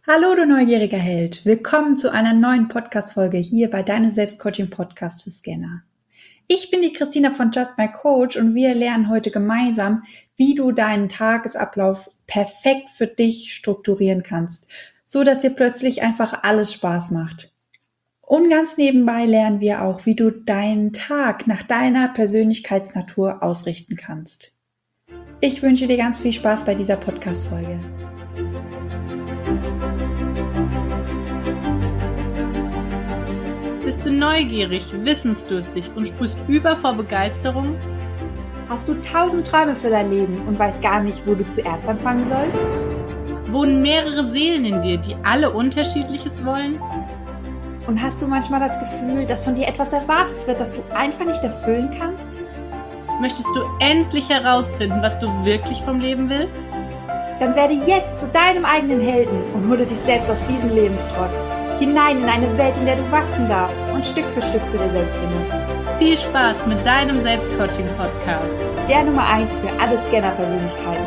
Hallo, du neugieriger Held. Willkommen zu einer neuen Podcast-Folge hier bei deinem Selbstcoaching-Podcast für Scanner. Ich bin die Christina von Just My Coach und wir lernen heute gemeinsam, wie du deinen Tagesablauf perfekt für dich strukturieren kannst, so dass dir plötzlich einfach alles Spaß macht. Und ganz nebenbei lernen wir auch, wie du deinen Tag nach deiner Persönlichkeitsnatur ausrichten kannst. Ich wünsche dir ganz viel Spaß bei dieser Podcast-Folge. Bist du neugierig, wissensdurstig und sprühst über vor Begeisterung? Hast du 1000 Träume für dein Leben und weißt gar nicht, wo du zuerst anfangen sollst? Wohnen mehrere Seelen in dir, die alle Unterschiedliches wollen? Und hast du manchmal das Gefühl, dass von dir etwas erwartet wird, das du einfach nicht erfüllen kannst? Möchtest du endlich herausfinden, was du wirklich vom Leben willst? Dann werde jetzt zu deinem eigenen Helden und hole dich selbst aus diesem Lebenstrott hinein in eine Welt, in der du wachsen darfst und Stück für Stück zu dir selbst findest. Viel Spaß mit deinem Selbstcoaching-Podcast. Der Nummer 1 für alle Scanner-Persönlichkeiten.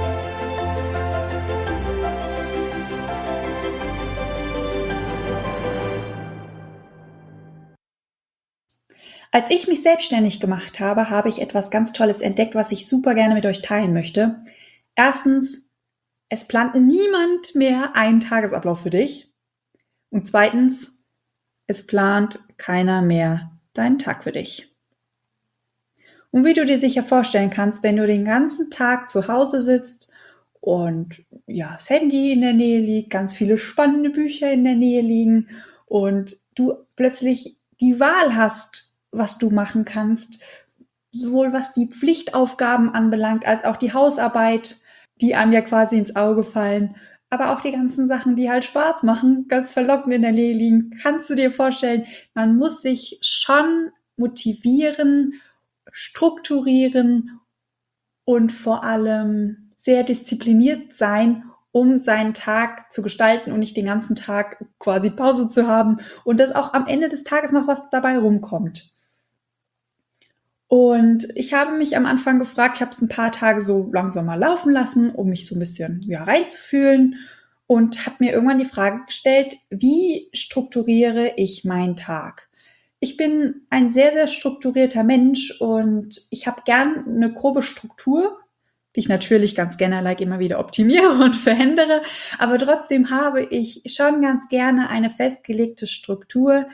Als ich mich selbstständig gemacht habe, habe ich etwas ganz Tolles entdeckt, was ich super gerne mit euch teilen möchte. Erstens, es plant niemand mehr einen Tagesablauf für dich. Und zweitens, es plant keiner mehr deinen Tag für dich. Und wie du dir sicher vorstellen kannst, wenn du den ganzen Tag zu Hause sitzt und ja, das Handy in der Nähe liegt, ganz viele spannende Bücher in der Nähe liegen und du plötzlich die Wahl hast, was du machen kannst, sowohl was die Pflichtaufgaben anbelangt, als auch die Hausarbeit, die einem ja quasi ins Auge fallen, aber auch die ganzen Sachen, die halt Spaß machen, ganz verlockend in der Nähe liegen. Kannst du dir vorstellen, man muss sich schon motivieren, strukturieren und vor allem sehr diszipliniert sein, um seinen Tag zu gestalten und nicht den ganzen Tag quasi Pause zu haben und dass auch am Ende des Tages noch was dabei rumkommt. Und ich habe mich am Anfang gefragt, ich habe es ein paar Tage so langsam mal laufen lassen, um mich so ein bisschen reinzufühlen und habe mir irgendwann die Frage gestellt, wie strukturiere ich meinen Tag? Ich bin ein sehr, sehr strukturierter Mensch und ich habe gern eine grobe Struktur, die ich natürlich ganz gerne immer wieder optimiere und verändere, aber trotzdem habe ich schon ganz gerne eine festgelegte Struktur,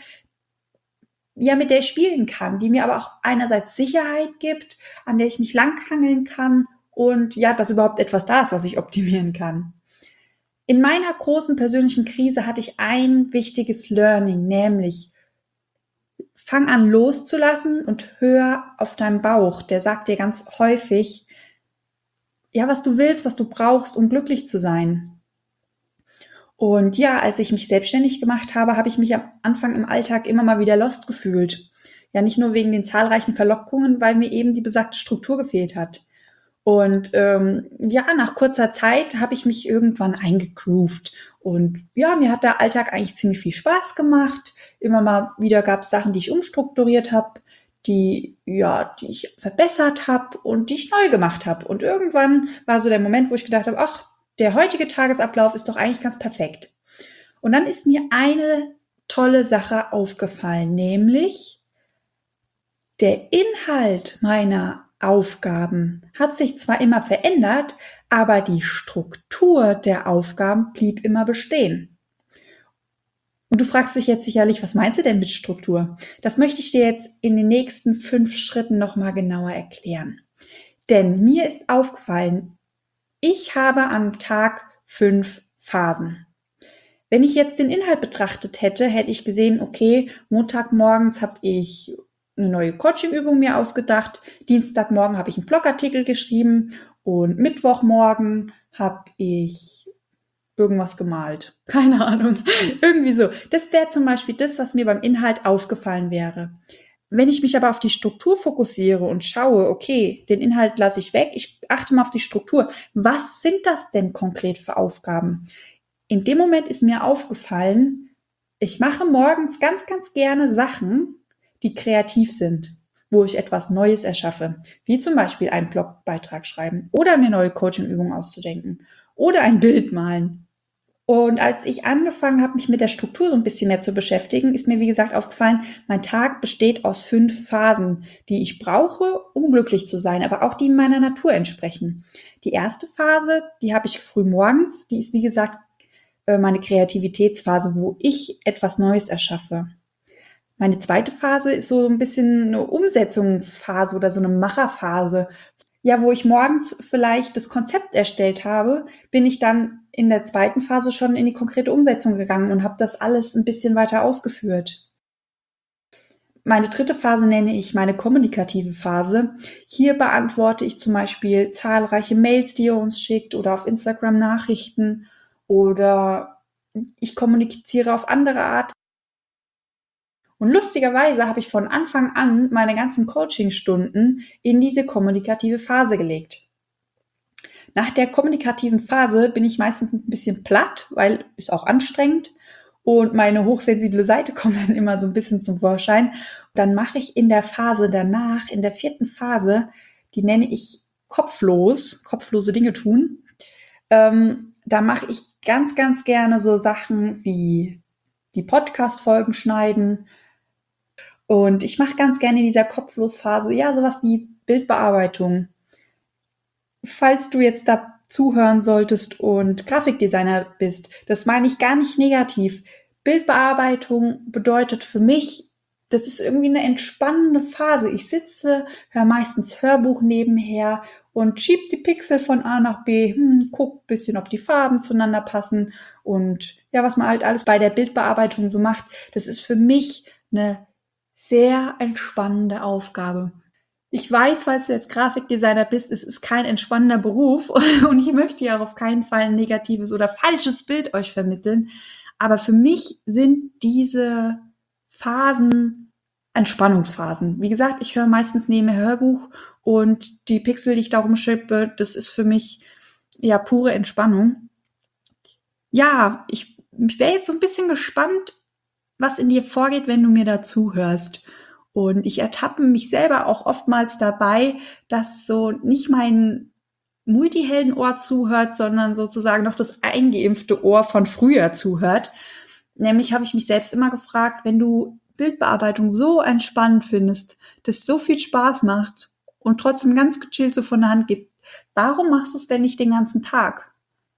mit der ich spielen kann, die mir aber auch einerseits Sicherheit gibt, an der ich mich langhangeln kann und dass überhaupt etwas da ist, was ich optimieren kann. In meiner großen persönlichen Krise hatte ich ein wichtiges Learning, nämlich fang an loszulassen und hör auf deinen Bauch. Der sagt dir ganz häufig, was du willst, was du brauchst, um glücklich zu sein. Und als ich mich selbstständig gemacht habe, habe ich mich am Anfang im Alltag immer mal wieder lost gefühlt. Ja, nicht nur wegen den zahlreichen Verlockungen, weil mir eben die besagte Struktur gefehlt hat. Und nach kurzer Zeit habe ich mich irgendwann eingegroovt. Und mir hat der Alltag eigentlich ziemlich viel Spaß gemacht. Immer mal wieder gab es Sachen, die ich umstrukturiert habe, die ich verbessert habe und die ich neu gemacht habe. Und irgendwann war so der Moment, wo ich gedacht habe, ach, der heutige Tagesablauf ist doch eigentlich ganz perfekt. Und dann ist mir eine tolle Sache aufgefallen, nämlich der Inhalt meiner Aufgaben hat sich zwar immer verändert, aber die Struktur der Aufgaben blieb immer bestehen. Und du fragst dich jetzt sicherlich, was meinst du denn mit Struktur? Das möchte ich dir jetzt in den nächsten 5 Schritten nochmal genauer erklären. Denn mir ist aufgefallen, ich habe am Tag 5 Phasen. Wenn ich jetzt den Inhalt betrachtet hätte, hätte ich gesehen, okay, Montagmorgens habe ich eine neue Coaching-Übung mir ausgedacht, Dienstagmorgen habe ich einen Blogartikel geschrieben und Mittwochmorgen habe ich irgendwas gemalt. Keine Ahnung, irgendwie so. Das wäre zum Beispiel das, was mir beim Inhalt aufgefallen wäre. Wenn ich mich aber auf die Struktur fokussiere und schaue, okay, den Inhalt lasse ich weg, ich achte mal auf die Struktur. Was sind das denn konkret für Aufgaben? In dem Moment ist mir aufgefallen, ich mache morgens ganz, ganz gerne Sachen, die kreativ sind, wo ich etwas Neues erschaffe, wie zum Beispiel einen Blogbeitrag schreiben oder mir neue Coaching-Übungen auszudenken oder ein Bild malen. Und als ich angefangen habe, mich mit der Struktur so ein bisschen mehr zu beschäftigen, ist mir, wie gesagt, aufgefallen, mein Tag besteht aus 5 Phasen, die ich brauche, um glücklich zu sein, aber auch die meiner Natur entsprechen. Die erste Phase, die habe ich früh morgens, die ist, wie gesagt, meine Kreativitätsphase, wo ich etwas Neues erschaffe. Meine zweite Phase ist so ein bisschen eine Umsetzungsphase oder so eine Macherphase. Ja, wo ich morgens vielleicht das Konzept erstellt habe, bin ich dann in der zweiten Phase schon in die konkrete Umsetzung gegangen und habe das alles ein bisschen weiter ausgeführt. Meine dritte Phase nenne ich meine kommunikative Phase. Hier beantworte ich zum Beispiel zahlreiche Mails, die ihr uns schickt oder auf Instagram Nachrichten oder ich kommuniziere auf andere Art. Und lustigerweise habe ich von Anfang an meine ganzen Coachingstunden in diese kommunikative Phase gelegt. Nach der kommunikativen Phase bin ich meistens ein bisschen platt, weil ist auch anstrengend und meine hochsensible Seite kommt dann immer so ein bisschen zum Vorschein. Dann mache ich in der Phase danach, in der 4. Phase, die nenne ich kopflose Dinge tun. Da mache ich ganz, ganz gerne so Sachen wie die Podcast-Folgen schneiden. Und ich mache ganz gerne in dieser Kopflosphase, ja, sowas wie Bildbearbeitung. Falls du jetzt da zuhören solltest und Grafikdesigner bist, das meine ich gar nicht negativ. Bildbearbeitung bedeutet für mich, das ist irgendwie eine entspannende Phase. Ich sitze, höre meistens Hörbuch nebenher und schieb die Pixel von A nach B, guck ein bisschen, ob die Farben zueinander passen und ja, was man halt alles bei der Bildbearbeitung so macht. Das ist für mich eine sehr entspannende Aufgabe. Ich weiß, falls du jetzt Grafikdesigner bist, es ist kein entspannender Beruf und ich möchte ja auch auf keinen Fall ein negatives oder falsches Bild euch vermitteln. Aber für mich sind diese Phasen Entspannungsphasen. Wie gesagt, ich höre meistens nebenher Hörbuch und die Pixel, die ich da rumschippe, das ist für mich ja pure Entspannung. Ja, ich wäre jetzt so ein bisschen gespannt, was in dir vorgeht, wenn du mir da zuhörst. Und ich ertappe mich selber auch oftmals dabei, dass so nicht mein Multiheldenohr zuhört, sondern sozusagen noch das eingeimpfte Ohr von früher zuhört. Nämlich habe ich mich selbst immer gefragt, wenn du Bildbearbeitung so entspannend findest, das so viel Spaß macht und trotzdem ganz gechillt so von der Hand gibt, warum machst du es denn nicht den ganzen Tag?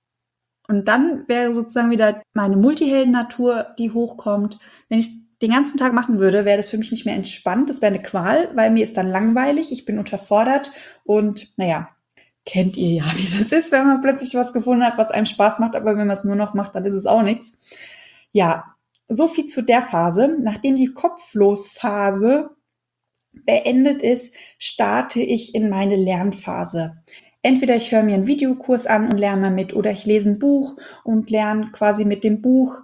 Und dann wäre sozusagen wieder meine Multihelden-Natur, die hochkommt. Wenn ich es den ganzen Tag machen würde, wäre das für mich nicht mehr entspannt. Das wäre eine Qual, weil mir ist dann langweilig, ich bin unterfordert und naja, kennt ihr ja, wie das ist, wenn man plötzlich was gefunden hat, was einem Spaß macht, aber wenn man es nur noch macht, dann ist es auch nichts. Ja, so viel zu der Phase. Nachdem die Kopflosphase beendet ist, starte ich in meine Lernphase. Entweder ich höre mir einen Videokurs an und lerne damit oder ich lese ein Buch und lerne quasi mit dem Buch.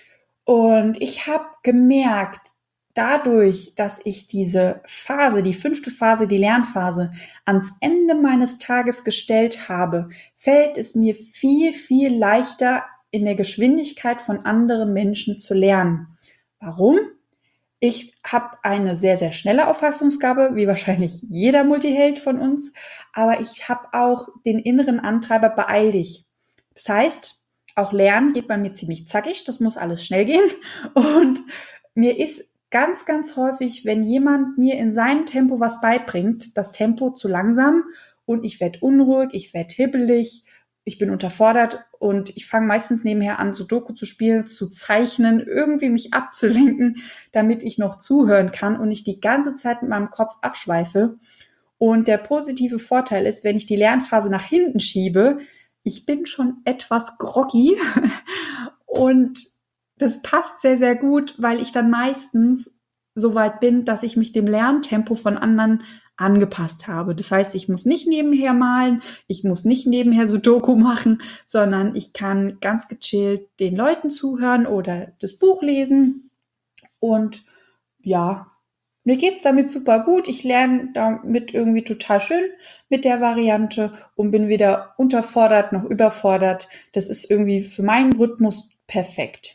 Und ich habe gemerkt, dadurch, dass ich diese Phase, die 5. Phase, die Lernphase, ans Ende meines Tages gestellt habe, fällt es mir viel, viel leichter, in der Geschwindigkeit von anderen Menschen zu lernen. Warum? Ich habe eine sehr, sehr schnelle Auffassungsgabe, wie wahrscheinlich jeder Multiheld von uns, aber ich habe auch den inneren Antreiber, beeil dich. Das heißt, auch Lernen geht bei mir ziemlich zackig, das muss alles schnell gehen und mir ist ganz, ganz häufig, wenn jemand mir in seinem Tempo was beibringt, das Tempo zu langsam und ich werde unruhig, ich werde hibbelig, ich bin unterfordert und ich fange meistens nebenher an, Sudoku zu spielen, zu zeichnen, irgendwie mich abzulenken, damit ich noch zuhören kann und nicht die ganze Zeit mit meinem Kopf abschweife. Und der positive Vorteil ist, wenn ich die Lernphase nach hinten schiebe, ich bin schon etwas groggy und das passt sehr, sehr gut, weil ich dann meistens so weit bin, dass ich mich dem Lerntempo von anderen angepasst habe. Das heißt, ich muss nicht nebenher malen, ich muss nicht nebenher Sudoku machen, sondern ich kann ganz gechillt den Leuten zuhören oder das Buch lesen. Und ja, mir geht's damit super gut. Ich lerne damit irgendwie total schön mit der Variante und bin weder unterfordert noch überfordert. Das ist irgendwie für meinen Rhythmus perfekt.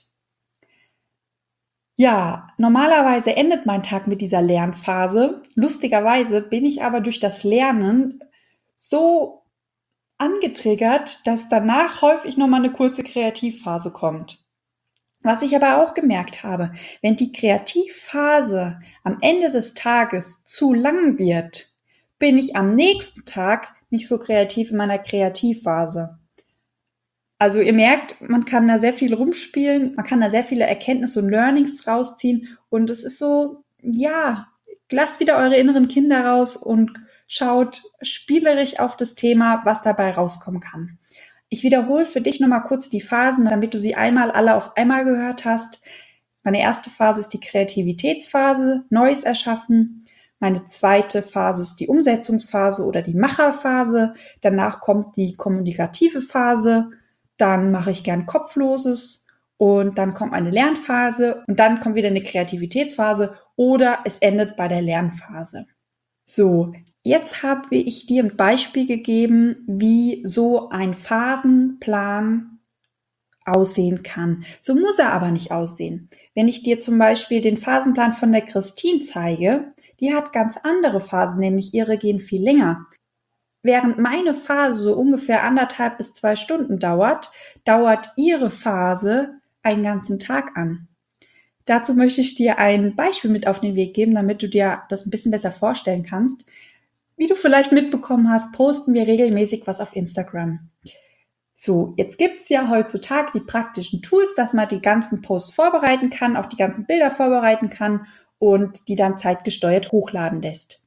Ja, normalerweise endet mein Tag mit dieser Lernphase. Lustigerweise bin ich aber durch das Lernen so angetriggert, dass danach häufig nochmal eine kurze Kreativphase kommt. Was ich aber auch gemerkt habe, wenn die Kreativphase am Ende des Tages zu lang wird, bin ich am nächsten Tag nicht so kreativ in meiner Kreativphase. Also ihr merkt, man kann da sehr viel rumspielen, man kann da sehr viele Erkenntnisse und Learnings rausziehen und es ist so, ja, lasst wieder eure inneren Kinder raus und schaut spielerisch auf das Thema, was dabei rauskommen kann. Ich wiederhole für dich nochmal kurz die Phasen, damit du sie einmal alle auf einmal gehört hast. Meine erste Phase ist die Kreativitätsphase, Neues erschaffen. Meine zweite Phase ist die Umsetzungsphase oder die Macherphase. Danach kommt die kommunikative Phase. Dann mache ich gern Kopfloses und dann kommt eine Lernphase und dann kommt wieder eine Kreativitätsphase oder es endet bei der Lernphase. So, jetzt habe ich dir ein Beispiel gegeben, wie so ein Phasenplan aussehen kann. So muss er aber nicht aussehen. Wenn ich dir zum Beispiel den Phasenplan von der Christine zeige, die hat ganz andere Phasen, nämlich ihre gehen viel länger. Während meine Phase so ungefähr 1,5 bis 2 Stunden dauert, dauert ihre Phase einen ganzen Tag an. Dazu möchte ich dir ein Beispiel mit auf den Weg geben, damit du dir das ein bisschen besser vorstellen kannst. Wie du vielleicht mitbekommen hast, posten wir regelmäßig was auf Instagram. So, jetzt gibt's ja heutzutage die praktischen Tools, dass man die ganzen Posts vorbereiten kann, auch die ganzen Bilder vorbereiten kann und die dann zeitgesteuert hochladen lässt.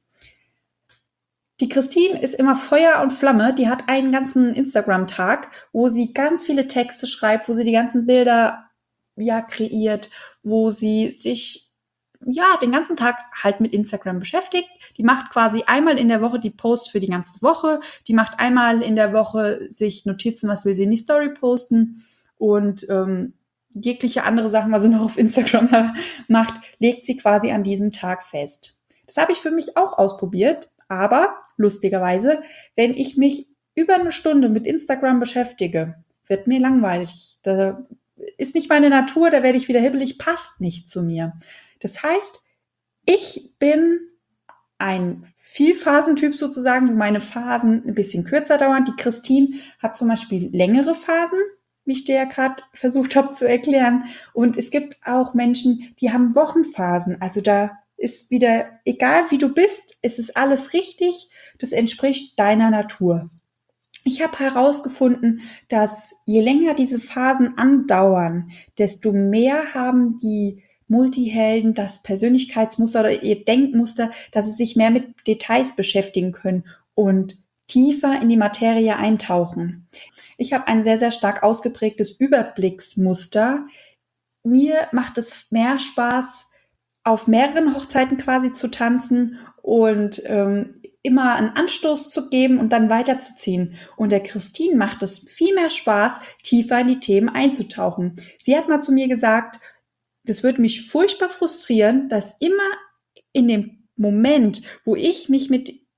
Die Christine ist immer Feuer und Flamme. Die hat einen ganzen Instagram-Tag, wo sie ganz viele Texte schreibt, wo sie die ganzen Bilder kreiert, wo sie sich den ganzen Tag halt mit Instagram beschäftigt. Die macht quasi einmal in der Woche die Posts für die ganze Woche. Die macht einmal in der Woche sich Notizen, was will sie in die Story posten und jegliche andere Sachen, was sie noch auf Instagram macht, legt sie quasi an diesem Tag fest. Das habe ich für mich auch ausprobiert. Aber lustigerweise, wenn ich mich über 1 Stunde mit Instagram beschäftige, wird mir langweilig. Da ist nicht meine Natur, da werde ich wieder hibbelig, passt nicht zu mir. Das heißt, ich bin ein Vielphasentyp sozusagen, wo meine Phasen ein bisschen kürzer dauern. Die Christine hat zum Beispiel längere Phasen, wie ich dir ja gerade versucht habe zu erklären. Und es gibt auch Menschen, die haben Wochenphasen. Also da ist wieder, egal wie du bist, es ist alles richtig, das entspricht deiner Natur. Ich habe herausgefunden, dass je länger diese Phasen andauern, desto mehr haben die Multihelden das Persönlichkeitsmuster oder ihr Denkmuster, dass sie sich mehr mit Details beschäftigen können und tiefer in die Materie eintauchen. Ich habe ein sehr, sehr stark ausgeprägtes Überblicksmuster. Mir macht es mehr Spaß, auf mehreren Hochzeiten quasi zu tanzen und immer einen Anstoß zu geben und dann weiterzuziehen. Und der Christine macht es viel mehr Spaß, tiefer in die Themen einzutauchen. Sie hat mal zu mir gesagt, das würde mich furchtbar frustrieren, dass immer in dem Moment, wo ich mich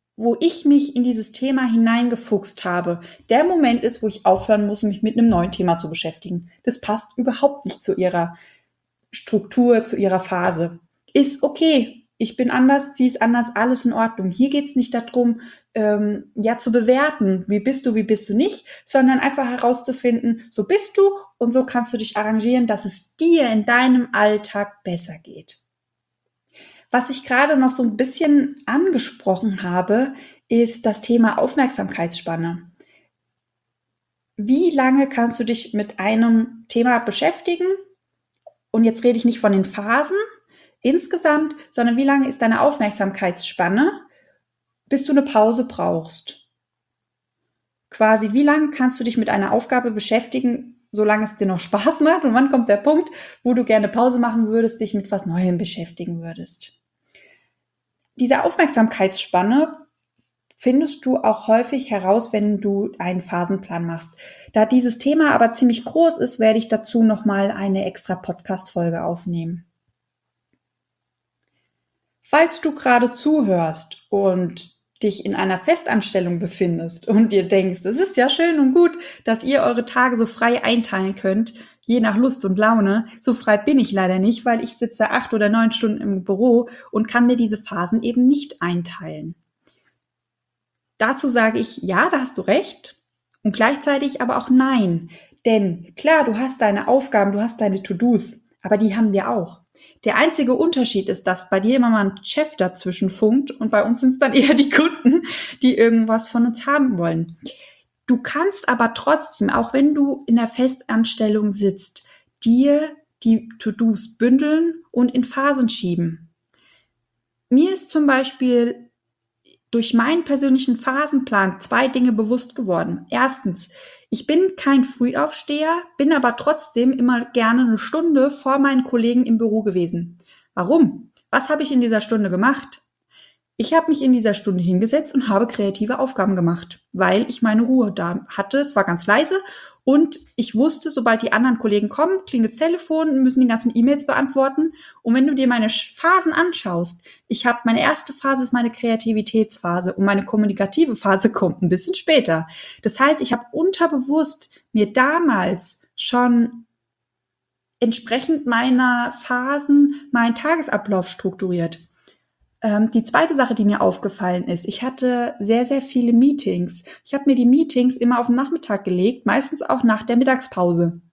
in dieses Thema hineingefuchst habe, der Moment ist, wo ich aufhören muss, mich mit einem neuen Thema zu beschäftigen. Das passt überhaupt nicht zu ihrer Struktur, zu ihrer Phase. Ist okay. Ich bin anders, sie ist anders, alles in Ordnung. Hier geht's nicht darum, zu bewerten, wie bist du nicht, sondern einfach herauszufinden, so bist du und so kannst du dich arrangieren, dass es dir in deinem Alltag besser geht. Was ich gerade noch so ein bisschen angesprochen habe, ist das Thema Aufmerksamkeitsspanne. Wie lange kannst du dich mit einem Thema beschäftigen? Und jetzt rede ich nicht von den Phasen insgesamt, sondern wie lange ist deine Aufmerksamkeitsspanne, bis du eine Pause brauchst? Quasi, wie lange kannst du dich mit einer Aufgabe beschäftigen, solange es dir noch Spaß macht? Und wann kommt der Punkt, wo du gerne Pause machen würdest, dich mit was Neuem beschäftigen würdest? Diese Aufmerksamkeitsspanne findest du auch häufig heraus, wenn du einen Phasenplan machst. Da dieses Thema aber ziemlich groß ist, werde ich dazu nochmal eine extra Podcast-Folge aufnehmen. Falls du gerade zuhörst und dich in einer Festanstellung befindest und dir denkst, es ist ja schön und gut, dass ihr eure Tage so frei einteilen könnt, je nach Lust und Laune. So frei bin ich leider nicht, weil ich sitze 8 oder 9 Stunden im Büro und kann mir diese Phasen eben nicht einteilen. Dazu sage ich, ja, da hast du recht. und gleichzeitig aber auch nein. Denn klar, du hast deine Aufgaben, du hast deine To-Dos, aber die haben wir auch. Der einzige Unterschied ist, dass bei dir immer mal ein Chef dazwischen funkt und bei uns sind es dann eher die Kunden, die irgendwas von uns haben wollen. Du kannst aber trotzdem, auch wenn du in der Festanstellung sitzt, dir die To-Dos bündeln und in Phasen schieben. Mir ist zum Beispiel durch meinen persönlichen Phasenplan 2 Dinge bewusst geworden. Erstens, ich bin kein Frühaufsteher, bin aber trotzdem immer gerne eine Stunde vor meinen Kollegen im Büro gewesen. Warum? Was habe ich in dieser Stunde gemacht? Ich habe mich in dieser Stunde hingesetzt und habe kreative Aufgaben gemacht, weil ich meine Ruhe da hatte. Es war ganz leise und ich wusste, sobald die anderen Kollegen kommen, klingelt das Telefon, müssen die ganzen E-Mails beantworten. Und wenn du dir meine Phasen anschaust, meine erste Phase ist meine Kreativitätsphase und meine kommunikative Phase kommt ein bisschen später. Das heißt, ich habe unterbewusst mir damals schon entsprechend meiner Phasen meinen Tagesablauf strukturiert. Die zweite Sache, die mir aufgefallen ist, ich hatte sehr, sehr viele Meetings. Ich habe mir die Meetings immer auf den Nachmittag gelegt, meistens auch nach der Mittagspause.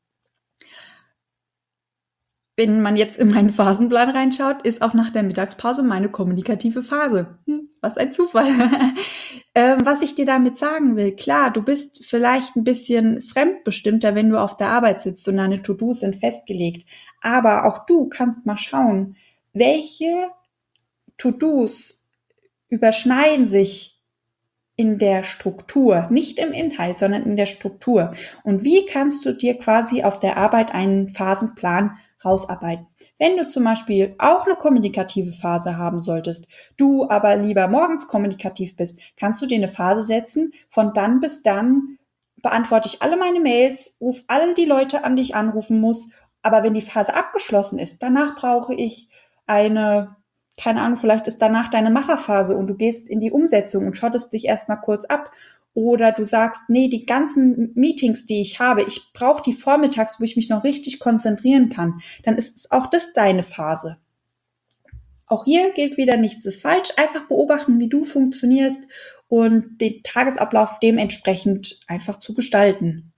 Wenn man jetzt in meinen Phasenplan reinschaut, ist auch nach der Mittagspause meine kommunikative Phase. Was ein Zufall. Was ich dir damit sagen will, klar, du bist vielleicht ein bisschen fremdbestimmter, wenn du auf der Arbeit sitzt und deine To-Dos sind festgelegt. Aber auch du kannst mal schauen, welche To-Dos überschneiden sich in der Struktur, nicht im Inhalt, sondern in der Struktur. Und wie kannst du dir quasi auf der Arbeit einen Phasenplan rausarbeiten? Wenn du zum Beispiel auch eine kommunikative Phase haben solltest, du aber lieber morgens kommunikativ bist, kannst du dir eine Phase setzen, von dann bis dann beantworte ich alle meine Mails, rufe alle die Leute an, die ich anrufen muss. Aber wenn die Phase abgeschlossen ist, danach brauche ich keine Ahnung, vielleicht ist danach deine Macherphase und du gehst in die Umsetzung und schottest dich erstmal kurz ab. Oder du sagst, nee, die ganzen Meetings, die ich habe, ich brauche die vormittags, wo ich mich noch richtig konzentrieren kann. Dann ist auch das deine Phase. Auch hier gilt wieder, nichts ist falsch. Einfach beobachten, wie du funktionierst und den Tagesablauf dementsprechend einfach zu gestalten.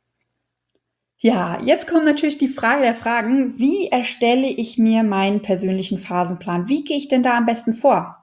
Ja, jetzt kommt natürlich die Frage der Fragen, wie erstelle ich mir meinen persönlichen Phasenplan? Wie gehe ich denn da am besten vor?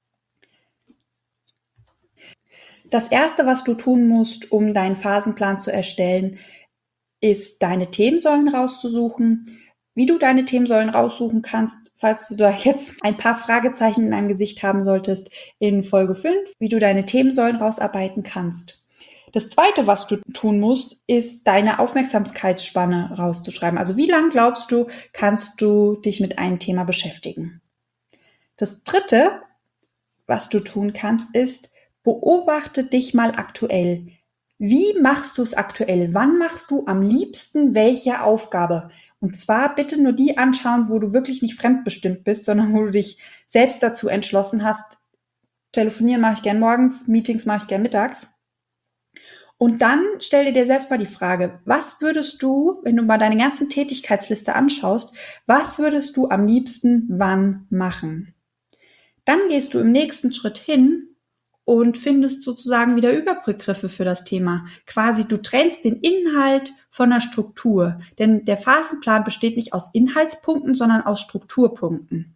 Das Erste, was du tun musst, um deinen Phasenplan zu erstellen, ist, deine Themensäulen rauszusuchen. Wie du deine Themensäulen raussuchen kannst, falls du da jetzt ein paar Fragezeichen in deinem Gesicht haben solltest, in Folge 5, wie du deine Themensäulen rausarbeiten kannst. Das Zweite, was du tun musst, ist, deine Aufmerksamkeitsspanne rauszuschreiben. Also wie lang glaubst du, kannst du dich mit einem Thema beschäftigen? Das Dritte, was du tun kannst, ist, beobachte dich mal aktuell. Wie machst du es aktuell? Wann machst du am liebsten welche Aufgabe? Und zwar bitte nur die anschauen, wo du wirklich nicht fremdbestimmt bist, sondern wo du dich selbst dazu entschlossen hast, telefonieren mache ich gern morgens, Meetings mache ich gern mittags. Und dann stell dir selbst mal die Frage, was würdest du, wenn du mal deine ganzen Tätigkeitsliste anschaust, was würdest du am liebsten wann machen? Dann gehst du im nächsten Schritt hin und findest sozusagen wieder Überbegriffe für das Thema. Quasi du trennst den Inhalt von der Struktur, denn der Phasenplan besteht nicht aus Inhaltspunkten, sondern aus Strukturpunkten.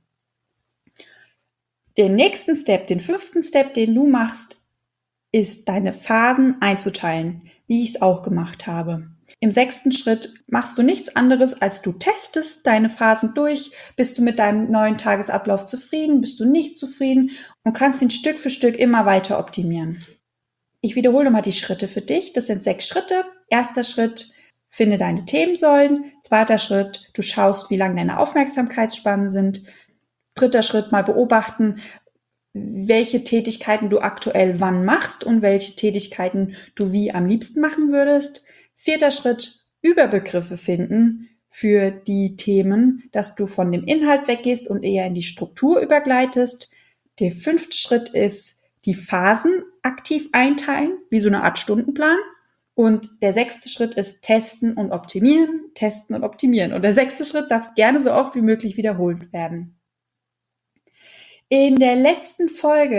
Den nächsten Step, den 5. Step, den du machst, ist, deine Phasen einzuteilen, wie ich es auch gemacht habe. Im 6. Schritt machst du nichts anderes, als du testest deine Phasen durch. Bist du mit deinem neuen Tagesablauf zufrieden? Bist du nicht zufrieden? Und kannst ihn Stück für Stück immer weiter optimieren. Ich wiederhole mal die Schritte für dich. Das sind 6 Schritte. 1. Schritt, finde deine Themensäulen. 2. Schritt, du schaust, wie lang deine Aufmerksamkeitsspannen sind. 3. Schritt, mal beobachten, welche Tätigkeiten du aktuell wann machst und welche Tätigkeiten du wie am liebsten machen würdest. 4. Schritt, Überbegriffe finden für die Themen, dass du von dem Inhalt weggehst und eher in die Struktur übergleitest. Der 5. Schritt ist, die Phasen aktiv einteilen, wie so eine Art Stundenplan. Und der 6. Schritt ist testen und optimieren, testen und optimieren. Und der 6. Schritt darf gerne so oft wie möglich wiederholt werden. In der letzten Folge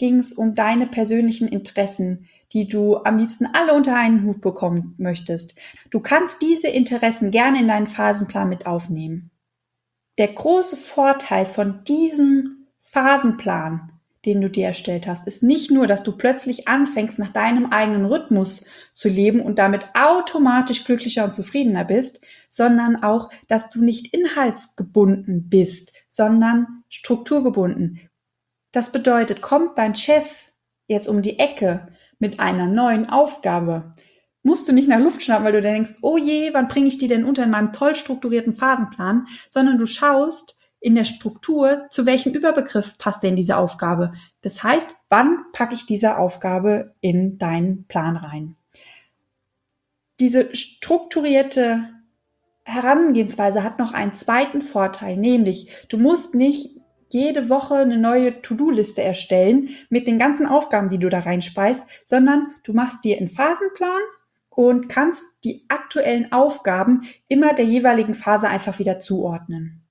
ging es um deine persönlichen Interessen, die du am liebsten alle unter einen Hut bekommen möchtest. Du kannst diese Interessen gerne in deinen Phasenplan mit aufnehmen. Der große Vorteil von diesem Phasenplan, den du dir erstellt hast, ist nicht nur, dass du plötzlich anfängst, nach deinem eigenen Rhythmus zu leben und damit automatisch glücklicher und zufriedener bist, sondern auch, dass du nicht inhaltsgebunden bist, sondern strukturgebunden. Das bedeutet, kommt dein Chef jetzt um die Ecke mit einer neuen Aufgabe, musst du nicht nach Luft schnappen, weil du denkst, oh je, wann bringe ich die denn unter in meinem toll strukturierten Phasenplan, sondern du schaust in der Struktur, zu welchem Überbegriff passt denn diese Aufgabe. Das heißt, wann packe ich diese Aufgabe in deinen Plan rein? Diese strukturierte Herangehensweise hat noch einen zweiten Vorteil, nämlich du musst nicht jede Woche eine neue To-Do-Liste erstellen mit den ganzen Aufgaben, die du da reinspeist, sondern du machst dir einen Phasenplan und kannst die aktuellen Aufgaben immer der jeweiligen Phase einfach wieder zuordnen.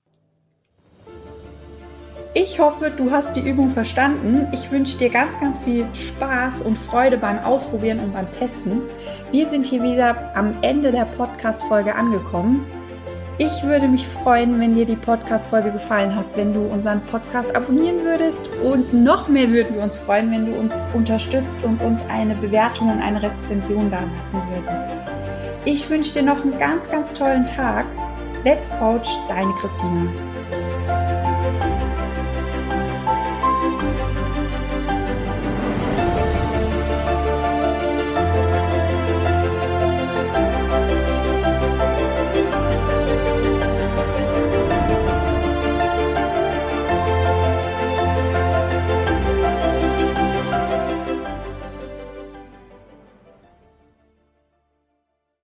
Ich hoffe, du hast die Übung verstanden. Ich wünsche dir ganz, ganz viel Spaß und Freude beim Ausprobieren und beim Testen. Wir sind hier wieder am Ende der Podcast-Folge angekommen. Ich würde mich freuen, wenn dir die Podcast-Folge gefallen hat, wenn du unseren Podcast abonnieren würdest. Und noch mehr würden wir uns freuen, wenn du uns unterstützt und uns eine Bewertung und eine Rezension dalassen würdest. Ich wünsche dir noch einen ganz, ganz tollen Tag. Let's Coach, deine Christina.